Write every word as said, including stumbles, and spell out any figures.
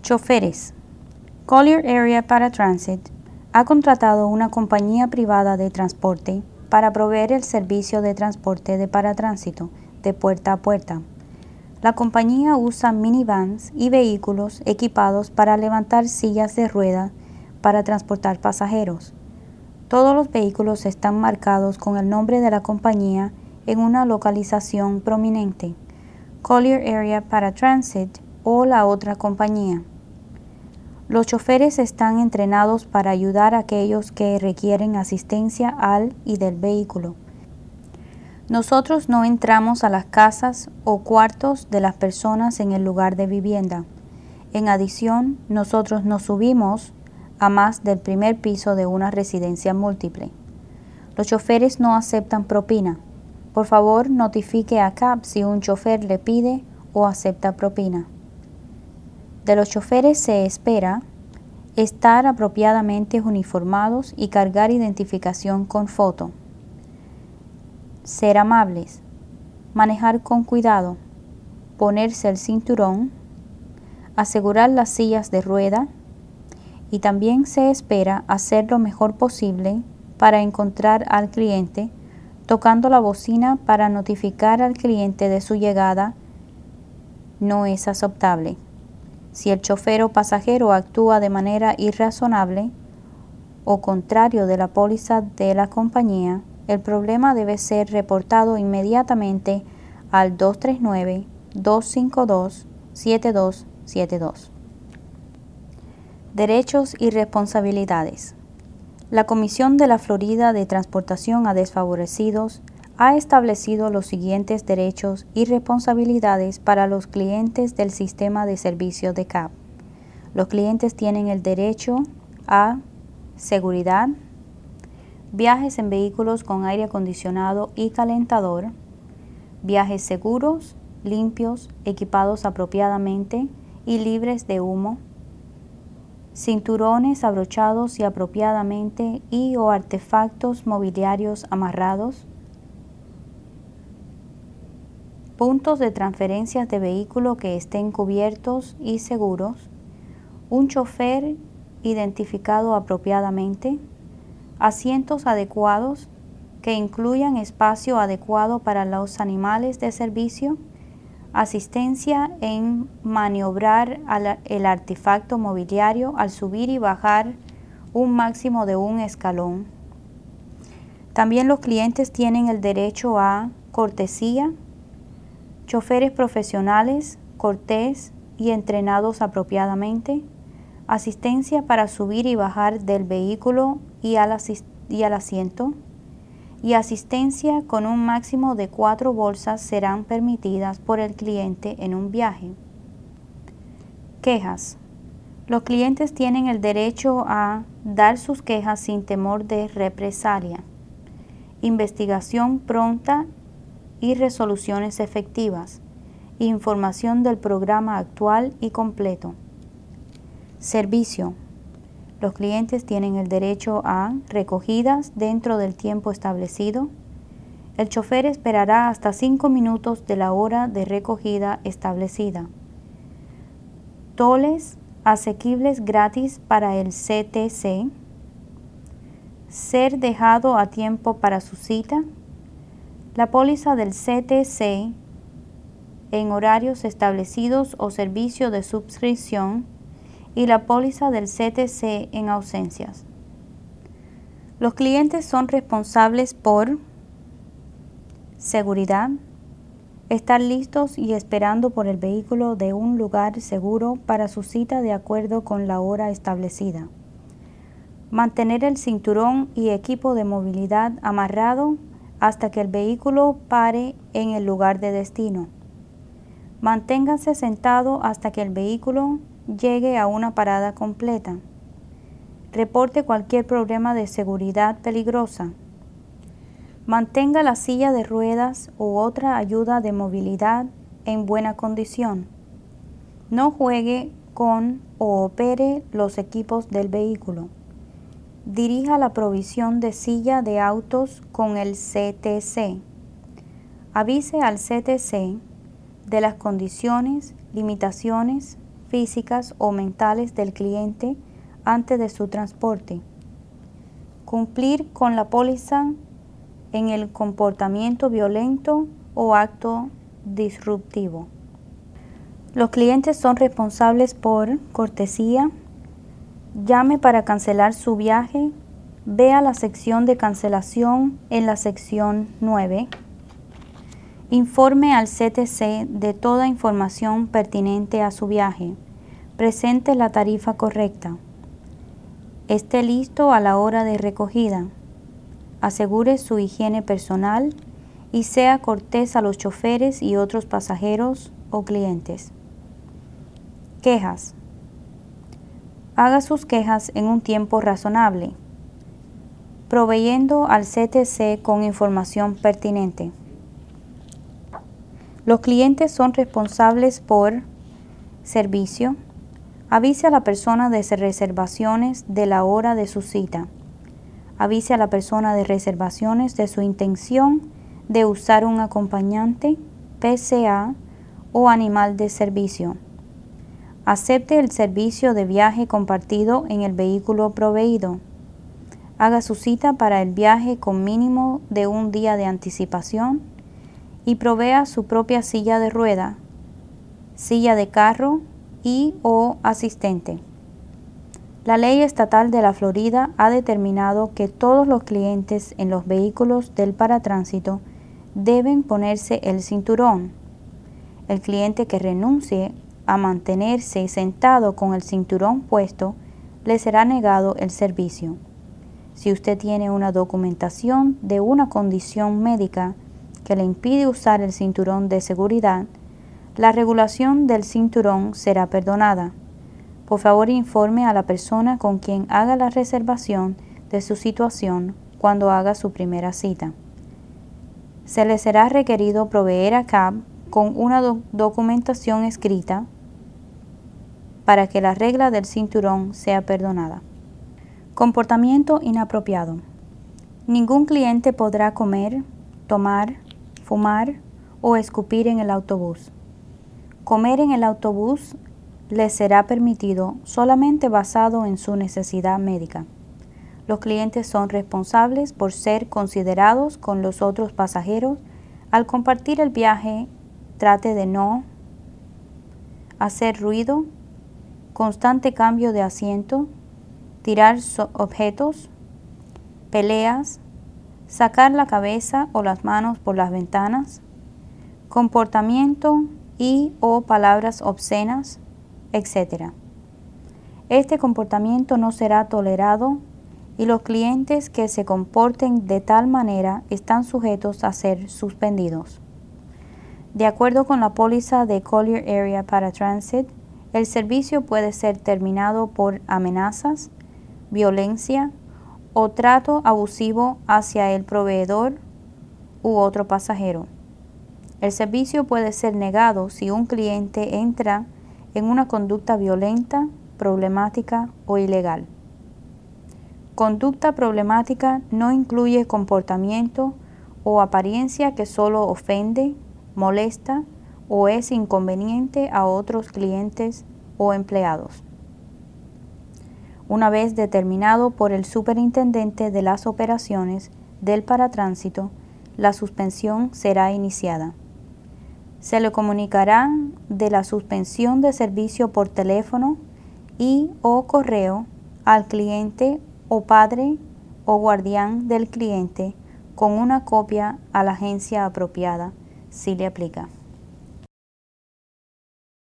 Choferes. Collier Area Paratransit ha contratado una compañía privada de transporte para proveer el servicio de transporte de paratránsito de puerta a puerta. La compañía usa minivans y vehículos equipados para levantar sillas de ruedas para transportar pasajeros. Todos los vehículos están marcados con el nombre de la compañía en una localización prominente, Collier Area Paratransit o la otra compañía. Los choferes están entrenados para ayudar a aquellos que requieren asistencia al y del vehículo. Nosotros no entramos a las casas o cuartos de las personas en el lugar de vivienda. En adición, nosotros no subimos a más del primer piso de una residencia múltiple. Los choferes no aceptan propina. Por favor, notifique a C A B si un chofer le pide o acepta propina. De los choferes se espera estar apropiadamente uniformados y cargar identificación con foto. Ser amables, manejar con cuidado, ponerse el cinturón, asegurar las sillas de rueda y también se espera hacer lo mejor posible para encontrar al cliente, tocando la bocina para notificar al cliente de su llegada. No es aceptable. Si el chofer o pasajero actúa de manera irrazonable o contrario de la póliza de la compañía, el problema debe ser reportado inmediatamente al dos tres nueve, dos cinco dos, siete dos siete dos. Derechos y responsabilidades. La Comisión de la Florida de Transportación a Desfavorecidos ha establecido los siguientes derechos y responsabilidades para los clientes del sistema de servicio de C A B. Los clientes tienen el derecho a seguridad, viajes en vehículos con aire acondicionado y calentador, viajes seguros, limpios, equipados apropiadamente y libres de humo, cinturones abrochados y apropiadamente y o artefactos mobiliarios amarrados, puntos de transferencias de vehículo que estén cubiertos y seguros, un chofer identificado apropiadamente, asientos adecuados que incluyan espacio adecuado para los animales de servicio, asistencia en maniobrar el artefacto mobiliario al subir y bajar un máximo de un escalón. También los clientes tienen el derecho a cortesía, choferes profesionales, cortés y entrenados apropiadamente, asistencia para subir y bajar del vehículo y al, asist- y al asiento, y asistencia con un máximo de cuatro bolsas serán permitidas por el cliente en un viaje. Quejas. Los clientes tienen el derecho a dar sus quejas sin temor de represalia, investigación pronta y resoluciones efectivas, información del programa actual y completo. Servicio. Los clientes tienen el derecho a recogidas dentro del tiempo establecido. El chofer esperará hasta cinco minutos de la hora de recogida establecida. Toles asequibles gratis para el C T C. Ser dejado a tiempo para su cita. La póliza del C T C en horarios establecidos o servicio de suscripción y la póliza del C T C en ausencias. Los clientes son responsables por seguridad, estar listos y esperando por el vehículo de un lugar seguro para su cita de acuerdo con la hora establecida, mantener el cinturón y equipo de movilidad amarrado hasta que el vehículo pare en el lugar de destino. Manténgase sentado hasta que el vehículo llegue a una parada completa. Reporte cualquier problema de seguridad peligrosa. Mantenga la silla de ruedas u otra ayuda de movilidad en buena condición. No juegue con o opere los equipos del vehículo. Dirija la provisión de silla de autos con el C T C. Avise al C T C de las condiciones, limitaciones, físicas o mentales del cliente antes de su transporte. Cumplir con la póliza en el comportamiento violento o acto disruptivo. Los clientes son responsables por cortesía. Llame para cancelar su viaje. Vea la sección de cancelación en la sección nueve. Informe al C T C de toda información pertinente a su viaje. Presente la tarifa correcta. Esté listo a la hora de recogida. Asegure su higiene personal y sea cortés a los choferes y otros pasajeros o clientes. Quejas. Haga sus quejas en un tiempo razonable, proveyendo al C T C con información pertinente. Los clientes son responsables por servicio. Avise a la persona de reservaciones de la hora de su cita. Avise a la persona de reservaciones de su intención de usar un acompañante, P C A o animal de servicio. Acepte el servicio de viaje compartido en el vehículo proveído. Haga su cita para el viaje con mínimo de un día de anticipación y provea su propia silla de rueda, silla de carro y o asistente. La ley estatal de la Florida ha determinado que todos los clientes en los vehículos del paratránsito deben ponerse el cinturón. El cliente que renuncie a mantenerse sentado con el cinturón puesto, le será negado el servicio. Si usted tiene una documentación de una condición médica que le impide usar el cinturón de seguridad, la regulación del cinturón será perdonada. Por favor, informe a la persona con quien haga la reservación de su situación cuando haga su primera cita. Se le será requerido proveer a C A B con una do- documentación escrita para que la regla del cinturón sea perdonada. Comportamiento inapropiado. Ningún cliente podrá comer, tomar, fumar o escupir en el autobús. Comer en el autobús les será permitido solamente basado en su necesidad médica. Los clientes son responsables por ser considerados con los otros pasajeros. Al compartir el viaje, trate de no hacer ruido, constante cambio de asiento, tirar so- objetos, peleas, sacar la cabeza o las manos por las ventanas, comportamiento y o palabras obscenas, etcétera. Este comportamiento no será tolerado y los clientes que se comporten de tal manera están sujetos a ser suspendidos. De acuerdo con la póliza de Collier Area Paratransit, el servicio puede ser terminado por amenazas, violencia o trato abusivo hacia el proveedor u otro pasajero. El servicio puede ser negado si un cliente entra en una conducta violenta, problemática o ilegal. Conducta problemática no incluye comportamiento o apariencia que solo ofende, molesta o es inconveniente a otros clientes o empleados. Una vez determinado por el superintendente de las operaciones del paratránsito, la suspensión será iniciada. Se le comunicará de la suspensión de servicio por teléfono y o correo al cliente o padre o guardián del cliente con una copia a la agencia apropiada, si le aplica.